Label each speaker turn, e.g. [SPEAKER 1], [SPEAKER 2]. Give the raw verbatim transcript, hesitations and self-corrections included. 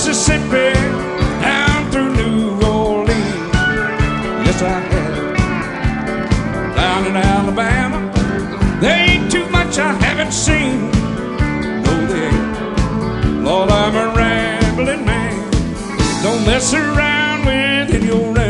[SPEAKER 1] Mississippi down through New Orleans. Yes, I have. Down in Alabama, there ain't too much I haven't seen. No, there ain't. Lord, I'm a rambling man. Don't mess around with any old